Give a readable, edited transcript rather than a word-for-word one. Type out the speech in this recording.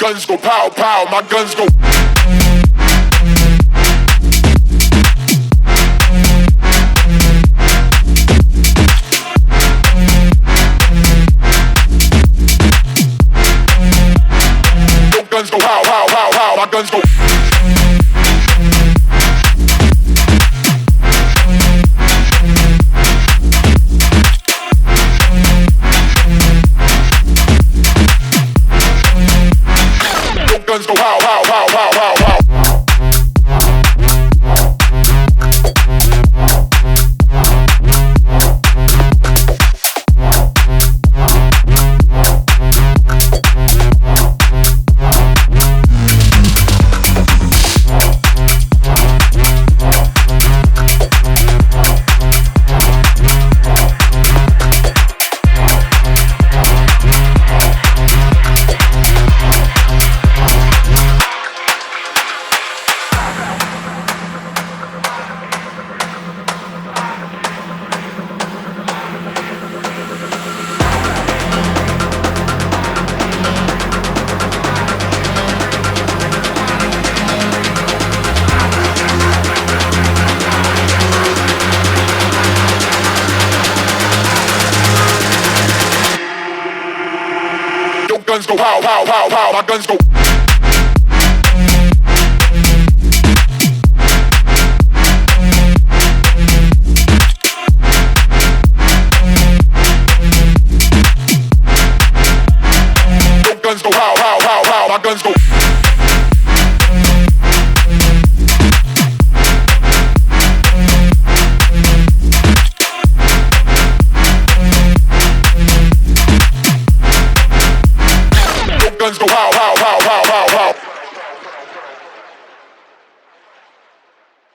guns go pow pow, my guns go. Your guns go pow pow pow pow, my guns go. Guns go wow, wow, wow, wow, wow, wow. Guns go pow, pow, pow, pow, my guns go. Guns go pow, pow, pow, pow, my guns go.